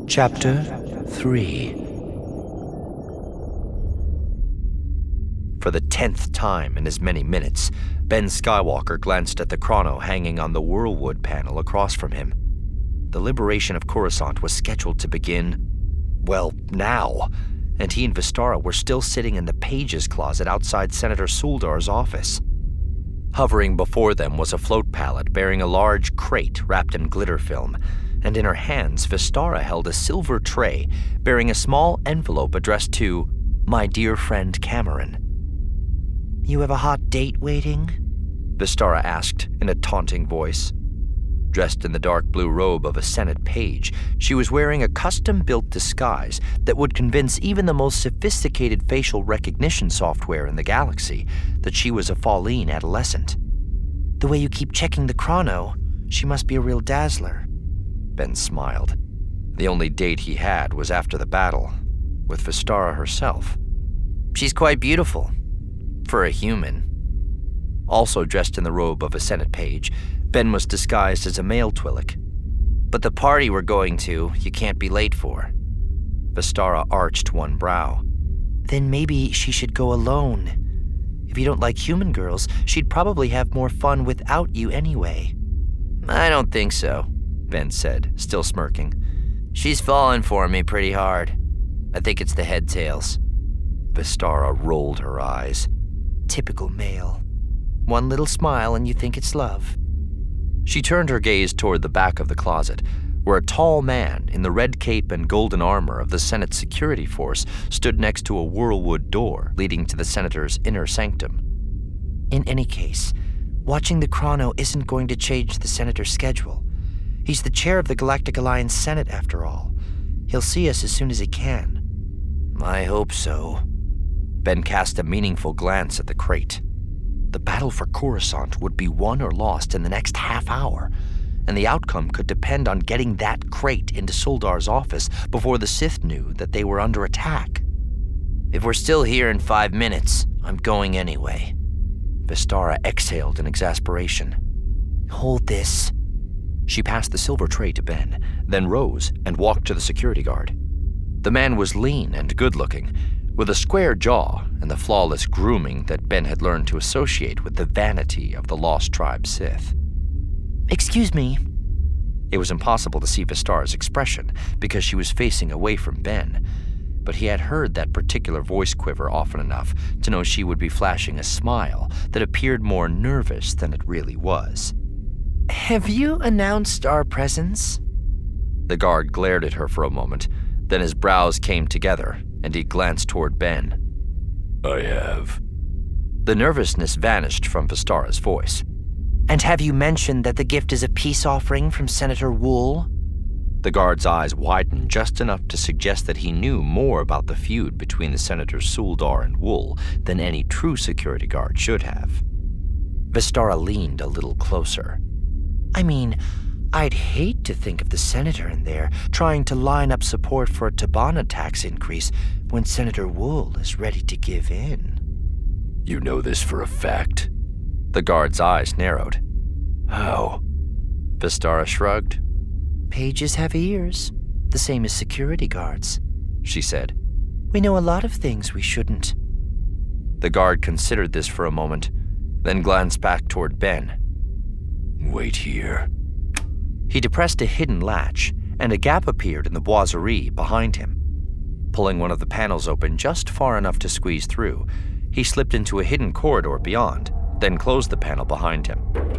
Chapter 3. For the 10th time in as many minutes, Ben Skywalker glanced at the chrono hanging on the Whirlwood panel across from him. The liberation of Coruscant was scheduled to begin, well, now, and he and Vistara were still sitting in the pages closet outside Senator Suldar's office. Hovering before them was a float pallet bearing a large crate wrapped in glitter film, and in her hands Vistara held a silver tray bearing a small envelope addressed to "My dear friend Cameron." "You have a hot date waiting?" Vistara asked in a taunting voice. Dressed in the dark blue robe of a Senate page, she was wearing a custom-built disguise that would convince even the most sophisticated facial recognition software in the galaxy that she was a Falleen adolescent. "The way you keep checking the chrono, she must be a real dazzler." Ben smiled. The only date he had was after the battle, with Vistara herself. "She's quite beautiful, for a human." Also dressed in the robe of a Senate page, Ben was disguised as a male Twi'lek. "But the party we're going to, you can't be late for." Vistara arched one brow. "Then maybe she should go alone. If you don't like human girls, she'd probably have more fun without you anyway." "I don't think so," Ben said, still smirking. "She's fallen for me pretty hard. I think it's the headtails." Vistara rolled her eyes. "Typical male. One little smile and you think it's love." She turned her gaze toward the back of the closet, where a tall man in the red cape and golden armor of the Senate security force stood next to a Whirlwood door leading to the senator's inner sanctum. "In any case, watching the chrono isn't going to change the senator's schedule. He's the chair of the Galactic Alliance Senate, after all. He'll see us as soon as he can." "I hope so." Ben cast a meaningful glance at the crate. The battle for Coruscant would be won or lost in the next half hour, and the outcome could depend on getting that crate into Suldar's office before the Sith knew that they were under attack. "If we're still here in 5 minutes, I'm going anyway." Vistara exhaled in exasperation. "Hold this." She passed the silver tray to Ben, then rose and walked to the security guard. The man was lean and good-looking, with a square jaw and the flawless grooming that Ben had learned to associate with the vanity of the Lost Tribe Sith. "Excuse me." It was impossible to see Vistara's expression because she was facing away from Ben, but he had heard that particular voice quiver often enough to know she would be flashing a smile that appeared more nervous than it really was. "Have you announced our presence?" The guard glared at her for a moment, then his brows came together and he glanced toward Ben. "I have." The nervousness vanished from Vistara's voice. "And have you mentioned that the gift is a peace offering from Senator Wool?" The guard's eyes widened just enough to suggest that he knew more about the feud between the Senators Suldar and Wool than any true security guard should have. Vistara leaned a little closer. "I mean, I'd hate to think of the senator in there trying to line up support for a Tabana tax increase when Senator Wool is ready to give in." "You know this for a fact?" The guard's eyes narrowed. "How?" Vistara shrugged. "Pages have ears, the same as security guards," she said. "We know a lot of things we shouldn't." The guard considered this for a moment, then glanced back toward Ben. "Wait here." He depressed a hidden latch, and a gap appeared in the boiserie behind him. Pulling one of the panels open just far enough to squeeze through, he slipped into a hidden corridor beyond, then closed the panel behind him.